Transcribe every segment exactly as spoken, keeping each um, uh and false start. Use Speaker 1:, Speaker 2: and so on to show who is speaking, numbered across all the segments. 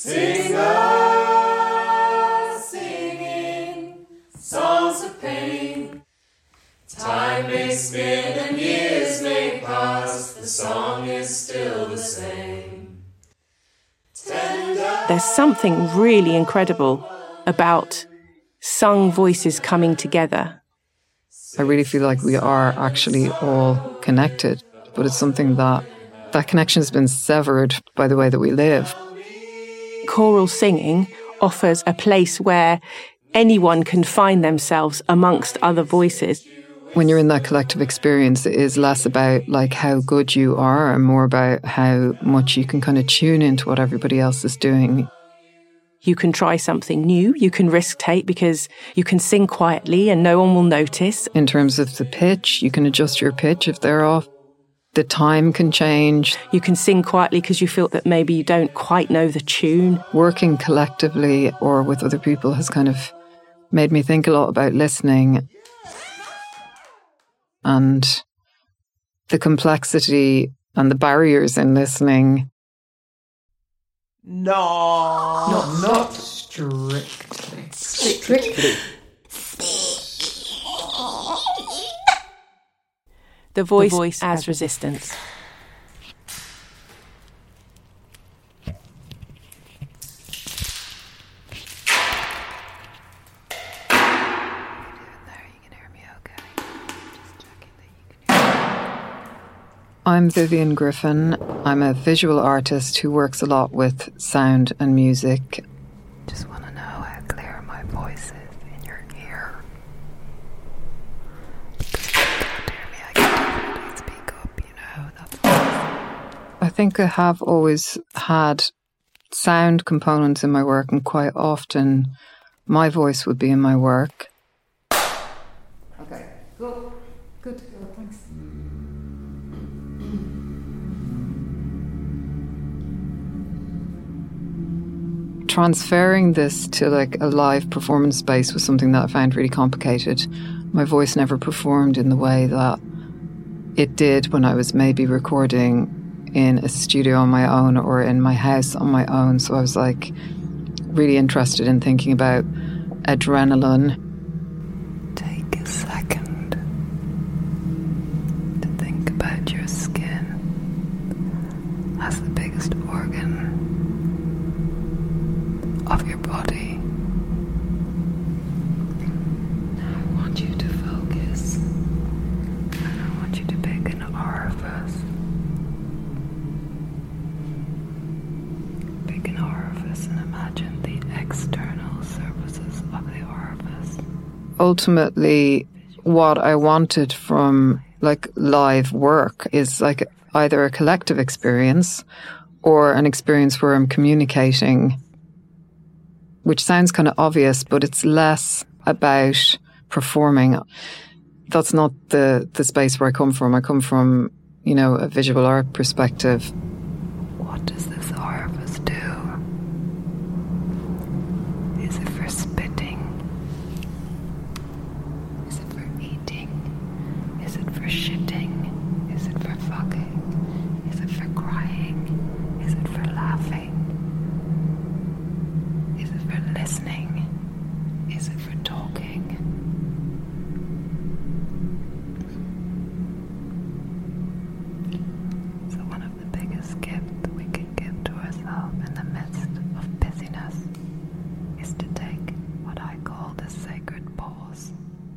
Speaker 1: Singers singing songs of pain. Time may spin and years may pass, the song is still the same. Tender.
Speaker 2: There's something really incredible about sung voices coming together.
Speaker 3: I really feel like we are actually all connected, but it's something that that connection has been severed by the way that we live.
Speaker 2: Choral singing offers a place where anyone can find themselves amongst other voices.
Speaker 3: When you're in that collective experience, it is less about like how good you are and more about how much you can kind of tune into what everybody else is doing.
Speaker 2: You can try something new, you can risk take because you can sing quietly and no one will notice.
Speaker 3: In terms of the pitch, you can adjust your pitch if they're off. The time can change.
Speaker 2: You can sing quietly because you feel that maybe you don't quite know the tune.
Speaker 3: Working collectively or with other people has kind of made me think a lot about listening and the complexity and the barriers in listening.
Speaker 4: No,
Speaker 5: not,
Speaker 4: not
Speaker 5: strictly.
Speaker 4: Strictly.
Speaker 2: The voice, the voice as resistance.
Speaker 3: I'm Vivian Griffin. I'm a visual artist who works a lot with sound and music.
Speaker 6: Just want to know how clear my voice is in your ear. Because if you can't hear me, I can definitely speak up, you know. That's awesome.
Speaker 3: I think I have always had sound components in my work, and quite often my voice would be in my work.
Speaker 5: Okay, good. Good, good, thanks.
Speaker 3: Transferring this to like a live performance space was something that I found really complicated. My voice never performed in the way that it did when I was maybe recording in a studio on my own or in my house on my own. So I was like really interested in thinking about adrenaline.
Speaker 6: Take a second to think about your skin as the biggest organ of your body. Now I want you to focus, and I want you to pick an orifice. Pick an orifice and imagine the external surfaces of the orifice.
Speaker 3: Ultimately, what I wanted from like live work is like either a collective experience or an experience where I'm communicating, which sounds kind of obvious, but it's less about performing. That's not the, the space where I come from. I come from, you know, a visual art perspective.
Speaker 6: What does this orifice do? Is it for spitting? Is it for eating? Is it for shitting? Is it for fucking? Is it for crying? Is it for laughing? Listening? Is it for talking? So one of the biggest gifts we can give to ourselves in the midst of busyness is to take what I call the sacred pause.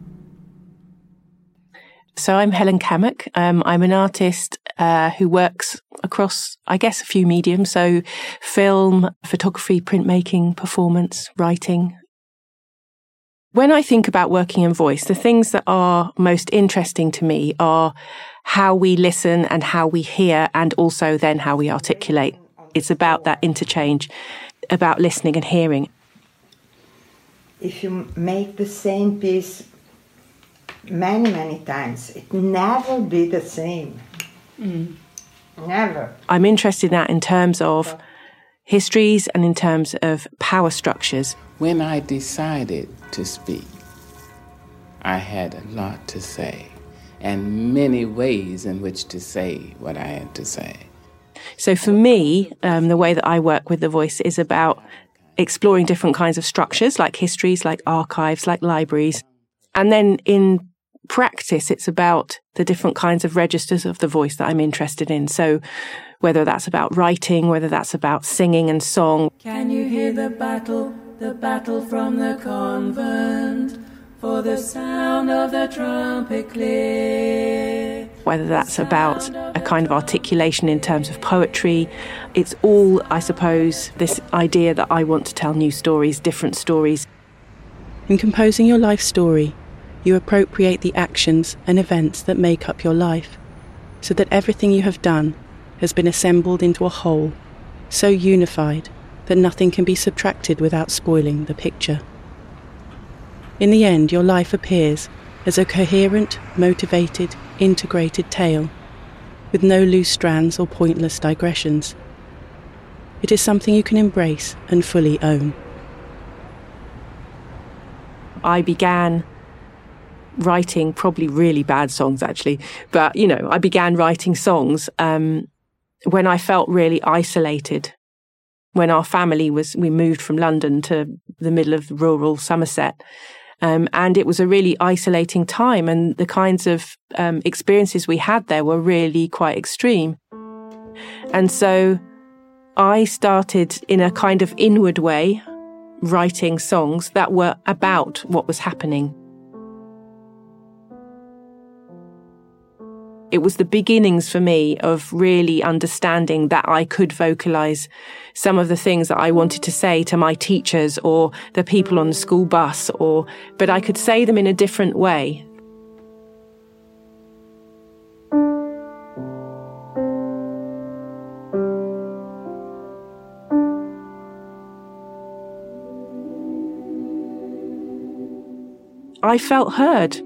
Speaker 2: So I'm Helen Cammack. Um, I'm an artist uh, who works across, I guess, a few mediums. So film, photography, printmaking, performance, writing. When I think about working in voice, the things that are most interesting to me are how we listen and how we hear, and also then how we articulate. It's about that interchange, about listening and hearing.
Speaker 7: If you make the same piece many, many times, it never be the same. Mm. Never.
Speaker 2: I'm interested in that in terms of histories and in terms of power structures.
Speaker 8: When I decided to speak, I had a lot to say and many ways in which to say what I had to say.
Speaker 2: So for me, um, the way that I work with the voice is about exploring different kinds of structures, like histories, like archives, like libraries. And then in practice, it's about the different kinds of registers of the voice that I'm interested in. So whether that's about writing, whether that's about singing and song.
Speaker 1: Can you hear the battle, the battle from the convent, for the sound of the trumpet clear?
Speaker 2: Whether that's about a kind of articulation in terms of poetry. It's all, I suppose, this idea that I want to tell new stories, different stories.
Speaker 4: In composing your life story, you appropriate the actions and events that make up your life, so that everything you have done has been assembled into a whole, so unified that nothing can be subtracted without spoiling the picture. In the end, your life appears as a coherent, motivated, integrated tale, with no loose strands or pointless digressions. It is something you can embrace and fully own.
Speaker 2: I began writing probably really bad songs, actually, but, you know, I began writing songs um, when I felt really isolated. When our family was, we moved from London to the middle of rural Somerset. Um, and it was a really isolating time, and the kinds of um, experiences we had there were really quite extreme. And so I started in a kind of inward way writing songs that were about what was happening. It was the beginnings for me of really understanding that I could vocalize some of the things that I wanted to say to my teachers or the people on the school bus, or but I could say them in a different way. I felt heard.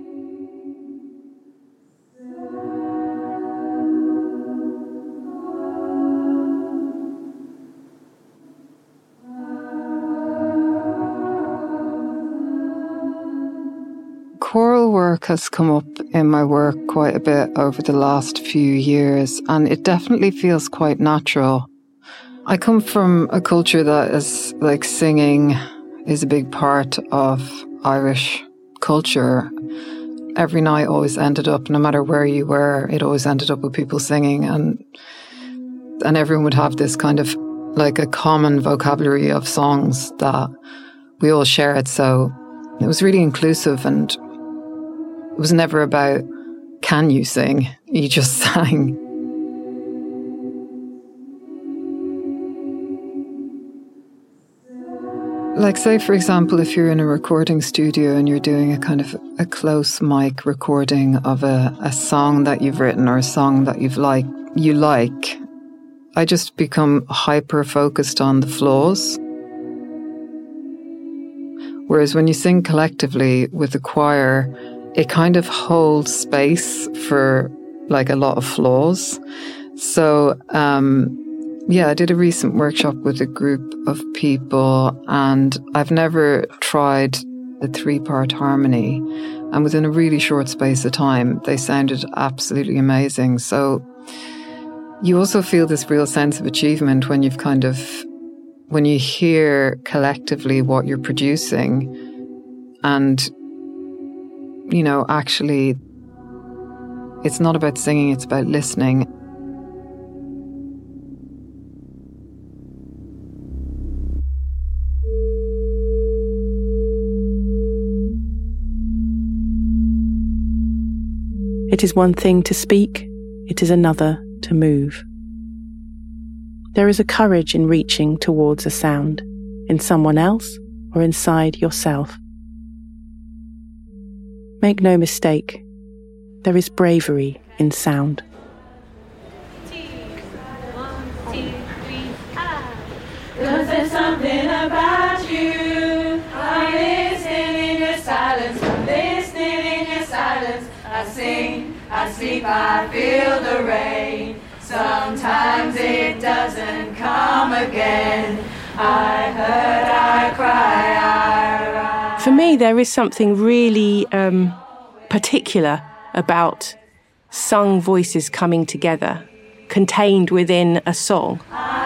Speaker 3: Choral work has come up in my work quite a bit over the last few years, and it definitely feels quite natural. I come from a culture that is like singing is a big part of Irish culture. Every night always ended up, no matter where you were, it always ended up with people singing, and and everyone would have this kind of like a common vocabulary of songs that we all shared. So it was really inclusive, and it was never about, can you sing? You just sang. Like, say, for example, if you're in a recording studio and you're doing a kind of a close mic recording of a, a song that you've written or a song that you've like, you like, I just become hyper-focused on the flaws. Whereas when you sing collectively with the choir, it kind of holds space for like a lot of flaws. So, um, yeah, I did a recent workshop with a group of people, and I've never tried a three-part harmony. And within a really short space of time, they sounded absolutely amazing. So you also feel this real sense of achievement when you've kind of, when you hear collectively what you're producing, and, you know, actually, it's not about singing, it's about listening.
Speaker 4: It is one thing to speak, it is another to move. There is a courage in reaching towards a sound, in someone else or inside yourself. Make no mistake, there is bravery in sound.
Speaker 1: One, two, three, ah. 'Cause there's something about you. I'm listening in your silence. I'm listening in your silence. I sing, I sleep, I feel the rain. Sometimes it doesn't come again. I heard, I cry, I rise.
Speaker 2: For me, there is something really um, particular about sung voices coming together. contained within a song.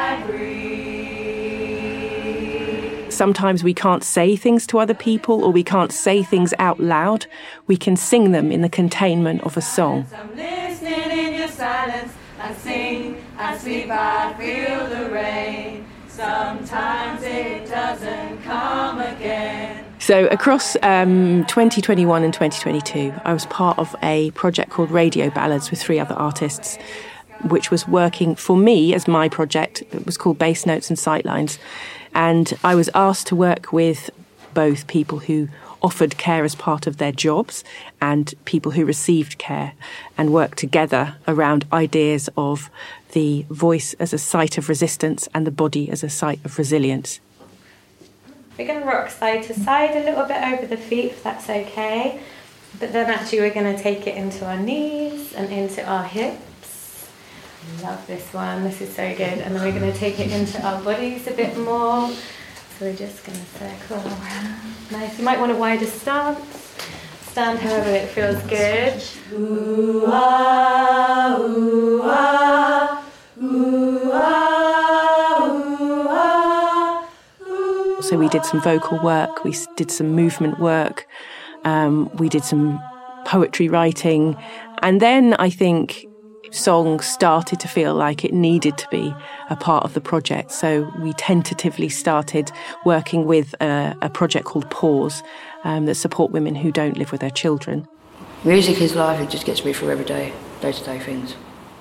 Speaker 2: Sometimes we can't say things to other people, or we can't say things out loud. We can sing them in the containment of a song.
Speaker 1: I'm listening in your silence. I sing, I sleep, I feel the rain. Sometimes it doesn't come again.
Speaker 2: So across um, twenty twenty-one and twenty twenty-two, I was part of a project called Radio Ballads with three other artists, which was working for me as my project. It was called Bass Notes and Sightlines. And I was asked to work with both people who offered care as part of their jobs and people who received care, and work together around ideas of the voice as a site of resistance and the body as a site of resilience.
Speaker 9: We're going to rock side to side a little bit over the feet, if that's okay. But then actually we're going to take it into our knees and into our hips. Love this one, this is so good. And then we're going to take it into our bodies a bit more. So we're just going to circle around. Nice. You might want a wider stance. Stand however it feels good.
Speaker 1: Ooh ah, ooh ah, ooh ah, ooh ah, ooh.
Speaker 2: So we did some vocal work, we did some movement work, um, we did some poetry writing, and then I think song started to feel like it needed to be a part of the project. So we tentatively started working with a, a project called Pause um, that support women who don't live with their children.
Speaker 10: Music is life, it just gets me through every day, day-to-day things.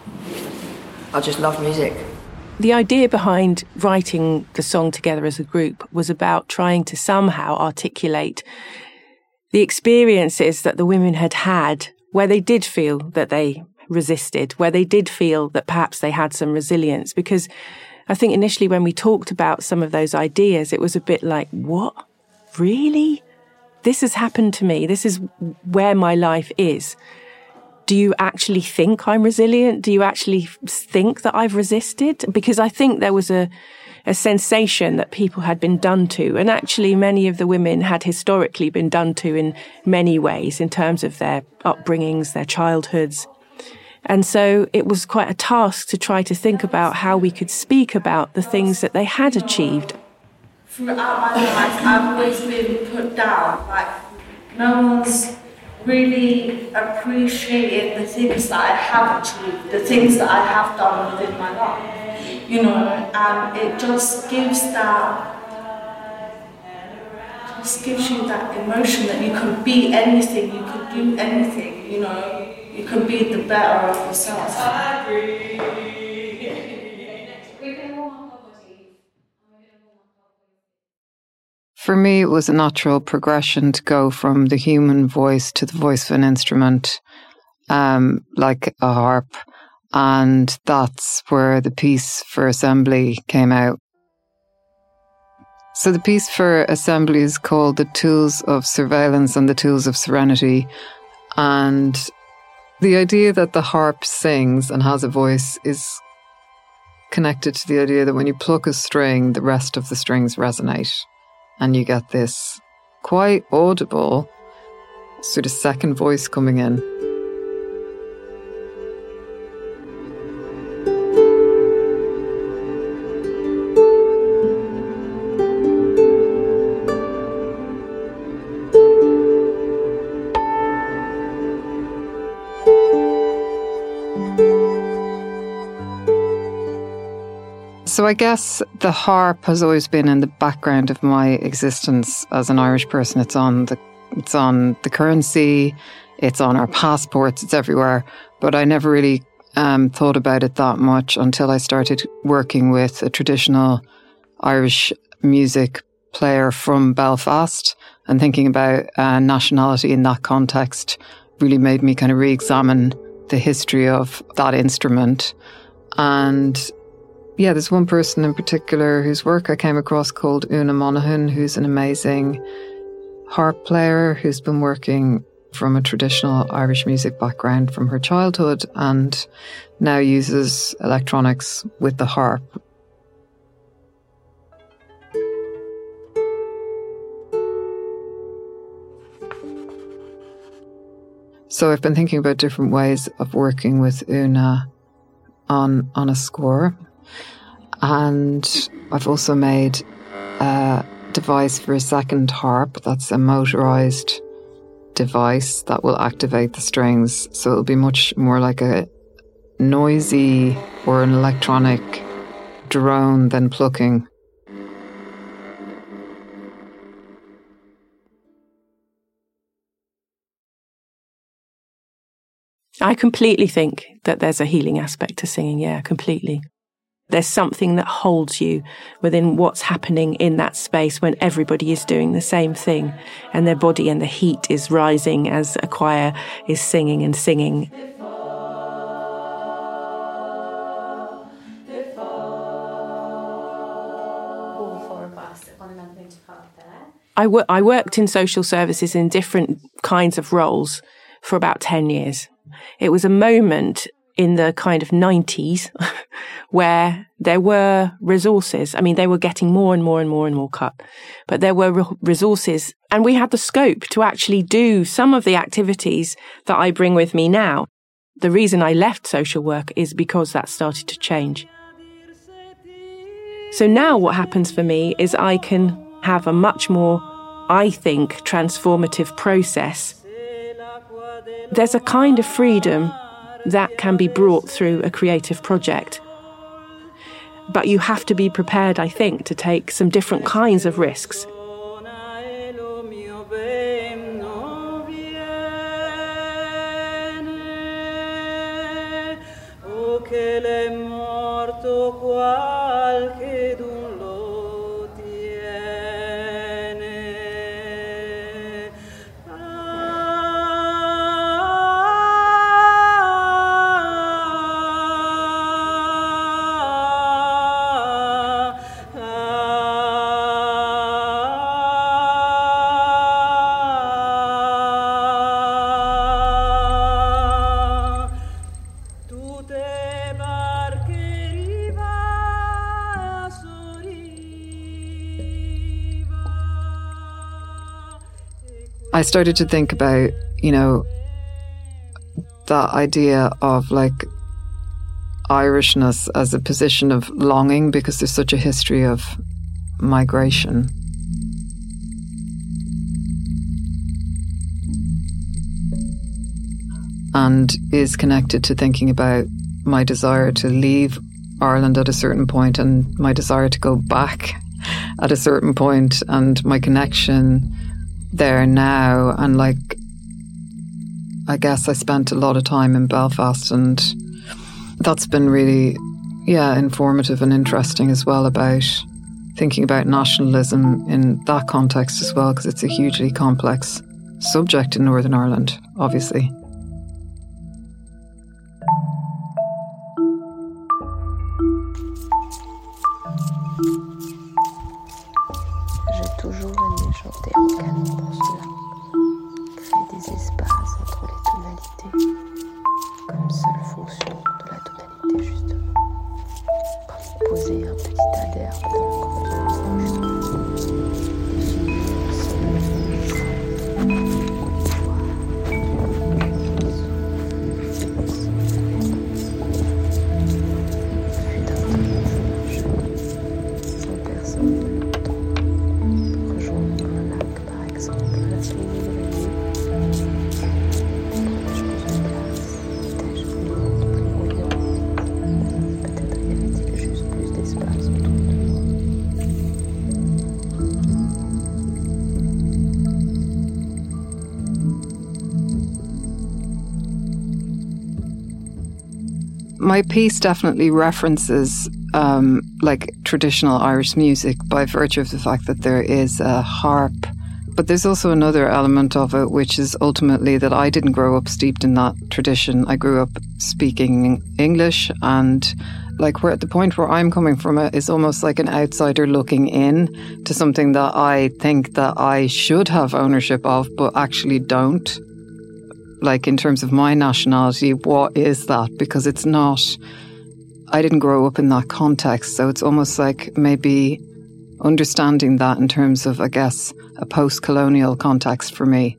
Speaker 10: I just love music.
Speaker 2: The idea behind writing the song together as a group was about trying to somehow articulate the experiences that the women had had where they did feel that they resisted, where they did feel that perhaps they had some resilience. Because I think initially when we talked about some of those ideas, it was a bit like, what? Really? This has happened to me. This is where my life is. Do you actually think I'm resilient? Do you actually think that I've resisted? Because I think there was a, a sensation that people had been done to. And actually many of the women had historically been done to in many ways in terms of their upbringings, their childhoods. And so it was quite a task to try to think about how we could speak about the things that they had achieved.
Speaker 11: Throughout my life, I've always been put down. Like, no one's really appreciated the things that I have achieved, the things that I have done within my life. You know, and it just gives that, just gives you that emotion that you could be anything, you could do anything, you know. You can be the better of yourself.
Speaker 3: For me, it was a natural progression to go from the human voice to the voice of an instrument, um, like a harp. And that's where the piece for Assembly came out. So the piece for Assembly is called The Tools of Surveillance and the Tools of Serenity. And the idea that the harp sings and has a voice is connected to the idea that when you pluck a string, the rest of the strings resonate. And you get this quite audible sort of second voice coming in. So I guess the harp has always been in the background of my existence as an Irish person. It's on the it's on the currency, it's on our passports, it's everywhere. But I never really um, thought about it that much until I started working with a traditional Irish music player from Belfast, and thinking about uh, nationality in that context really made me kind of re-examine the history of that instrument. And yeah, there's one person in particular whose work I came across called Una Monaghan, who's an amazing harp player who's been working from a traditional Irish music background from her childhood and now uses electronics with the harp. So I've been thinking about different ways of working with Una on on a score. And I've also made a device for a second harp that's a motorized device that will activate the strings. So it'll be much more like a noisy or an electronic drone than plucking.
Speaker 2: I completely think that there's a healing aspect to singing, yeah, completely. There's something that holds you within what's happening in that space when everybody is doing the same thing and their body and the heat is rising as a choir is singing and singing. I, w- I worked in social services in different kinds of roles for about ten years. It was a moment in the kind of nineties where there were resources. I mean, they were getting more and more and more and more cut, but there were re- resources and we had the scope to actually do some of the activities that I bring with me now. The reason I left social work is because that started to change. So now what happens for me is I can have a much more, I think, transformative process. There's a kind of freedom that can be brought through a creative project. But you have to be prepared, I think, to take some different kinds of risks.
Speaker 3: I started to think about, you know, that idea of like Irishness as a position of longing because there's such a history of migration. And is connected to thinking about my desire to leave Ireland at a certain point and my desire to go back at a certain point and my connection there now. And like, I guess I spent a lot of time in Belfast and that's been really, yeah, informative and interesting as well about thinking about nationalism in that context as well, because it's a hugely complex subject in Northern Ireland, obviously.
Speaker 6: J'ai toujours aimé chanter en canon pour cela, créer des espaces entre les tonalités, comme seule fonction de la tonalité justement, comme poser un petit tas d'herbe dans le creux d'une branche, définir le son, une voix, fut un temps jeune, sans personne de l'autre. Rejoindre un lac, par exemple, à la soirée de l'éveillé. Prenais-je plus de place? Étais-je plus grande, plus bruyante? Peut-être y avait-il juste plus d'espace autour de moi.
Speaker 3: My piece definitely references um, like traditional Irish music by virtue of the fact that there is a harp. But there's also another element of it, which is ultimately that I didn't grow up steeped in that tradition. I grew up speaking English, and like we're at the point where I'm coming from it is almost like an outsider looking in to something that I think that I should have ownership of, but actually don't. Like in terms of my nationality, what is that? Because it's not, I didn't grow up in that context. So it's almost like maybe understanding that in terms of, I guess, a post-colonial context for me.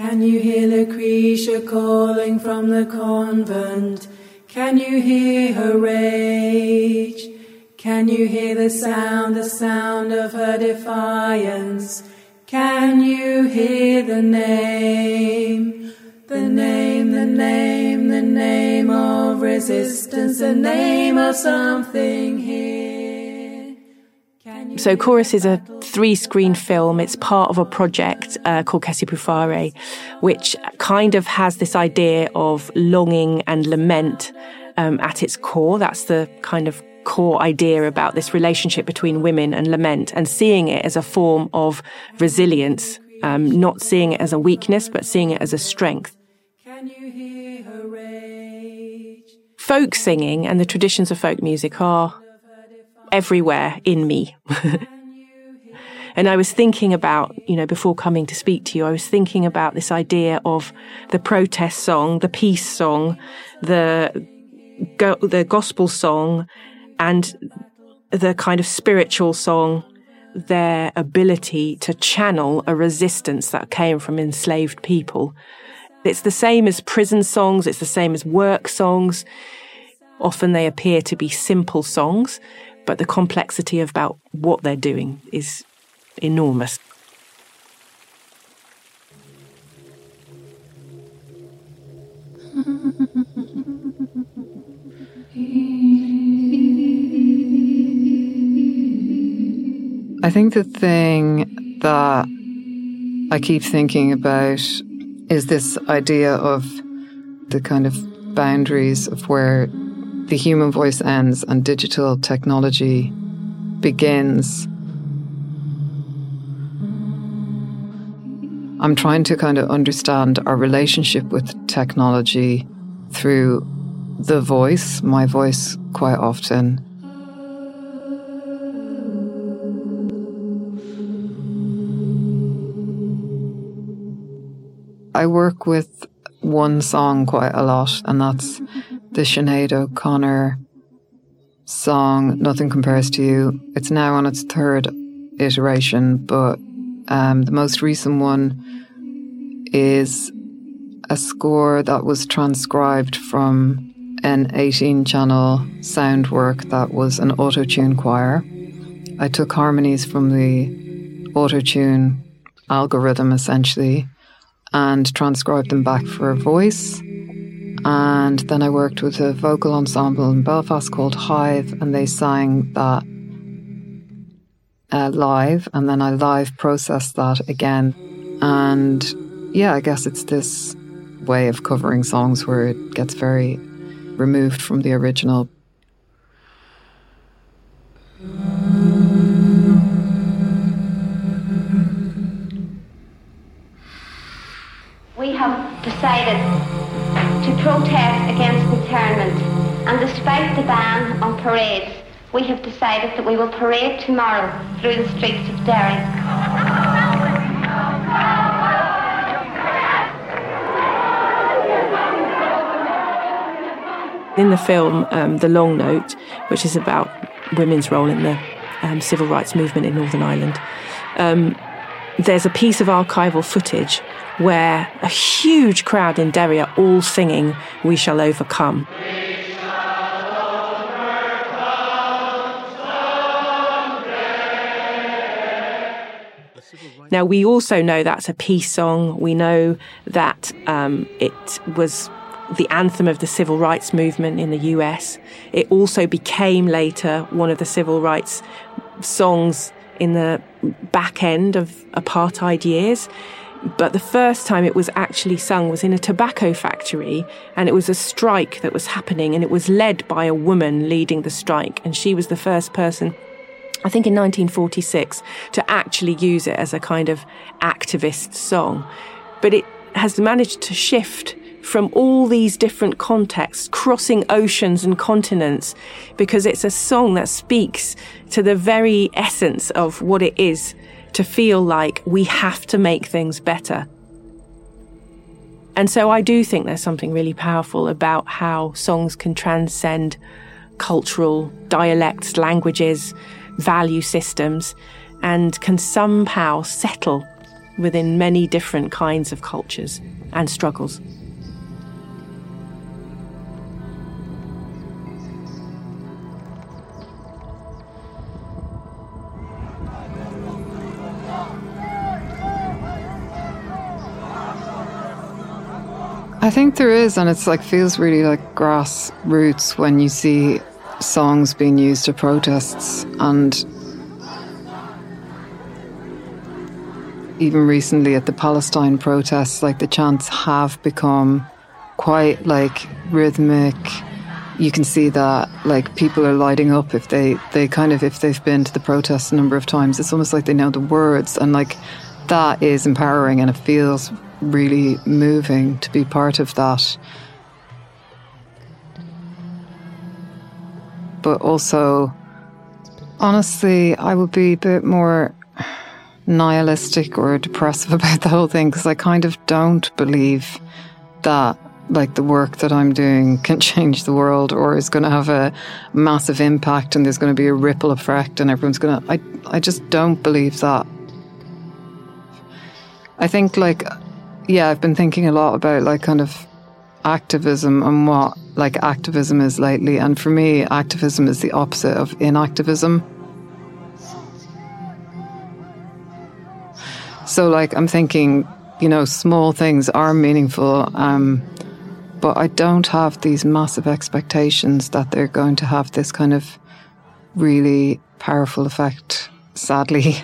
Speaker 1: Can you hear Lucretia calling from the convent? Can you hear her rage? Can you hear the sound, the sound of her defiance? Can you hear the name? The name, the name, the name of resistance, the name of something here.
Speaker 2: So Chorus is a three-screen film. It's part of a project uh, called Che si può fare, which kind of has this idea of longing and lament um, at its core. That's the kind of core idea about this relationship between women and lament, and seeing it as a form of resilience, um, not seeing it as a weakness, but seeing it as a strength. Folk singing and the traditions of folk music are everywhere in me. And I was thinking about, you know, before coming to speak to you, I was thinking about this idea of the protest song, the peace song, the go- the gospel song, and the kind of spiritual song, their ability to channel a resistance that came from enslaved people. It's the same as prison songs, it's the same as work songs. Often they appear to be simple songs, but the complexity about what they're doing is enormous.
Speaker 3: I think the thing that I keep thinking about is this idea of the kind of boundaries of where the human voice ends and digital technology begins. I'm trying to kind of understand our relationship with technology through the voice, my voice quite often. I work with one song quite a lot, and that's the Sinead O'Connor song, Nothing Compares to You. It's now on its third iteration, but um, the most recent one is a score that was transcribed from an eighteen channel sound work that was an auto-tune choir. I took harmonies from the auto-tune algorithm, essentially, and transcribed them back for a voice. And then I worked with a vocal ensemble in Belfast called Hive, and they sang that uh, live, and then I live processed that again. And yeah, I guess it's this way of covering songs where it gets very removed from the original.
Speaker 12: We have decided to protest against internment, and despite the ban on parades, we have decided that we will parade tomorrow through the streets of Derry.
Speaker 2: In the film, um, The Long Note, which is about women's role in the um, civil rights movement in Northern Ireland, um, there's a piece of archival footage where a huge crowd in Derry are all singing We Shall Overcome. Now, we also know that's a peace song. We know that um, it was the anthem of the civil rights movement in the U S. It also became later one of the civil rights songs in the back end of apartheid years. But the first time it was actually sung was in a tobacco factory, and it was a strike that was happening, and it was led by a woman leading the strike. And she was the first person, I think in nineteen forty-six, to actually use it as a kind of activist song. But it has managed to shift from all these different contexts, crossing oceans and continents, because it's a song that speaks to the very essence of what it is to feel like we have to make things better. And so I do think there's something really powerful about how songs can transcend cultural dialects, languages, value systems, and can somehow settle within many different kinds of cultures and struggles.
Speaker 3: I think there is, and it's like feels really like grassroots when you see songs being used at protests. And even recently at the Palestine protests, like the chants have become quite like rhythmic. You can see that like people are lighting up if they, they kind of, if they've been to the protests a number of times, it's almost like they know the words, and like that is empowering, and it feels really moving to be part of that. But also, honestly, I would be a bit more nihilistic or depressive about the whole thing, because I kind of don't believe that like the work that I'm doing can change the world or is going to have a massive impact and there's going to be a ripple effect and everyone's going to... I, I just don't believe that. I think like... Yeah, I've been thinking a lot about like kind of activism and what like activism is lately. And for me, activism is the opposite of inactivism. So like I'm thinking, you know, small things are meaningful, um, but I don't have these massive expectations that they're going to have this kind of really powerful effect, sadly.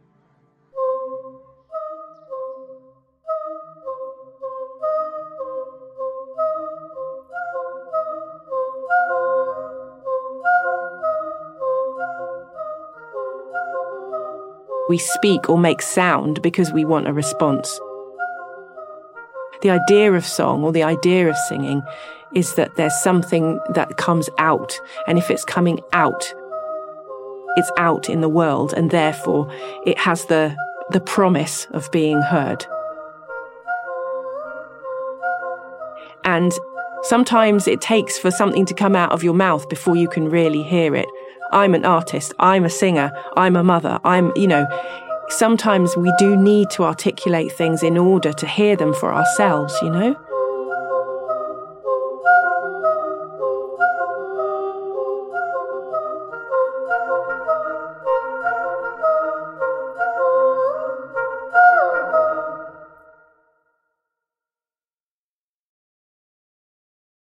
Speaker 2: We speak or make sound because we want a response. The idea of song or the idea of singing is that there's something that comes out, and if it's coming out, it's out in the world, and therefore it has the, the promise of being heard. And sometimes it takes for something to come out of your mouth before you can really hear it. I'm an artist, I'm a singer, I'm a mother, I'm, you know, sometimes we do need to articulate things in order to hear them for ourselves, you know?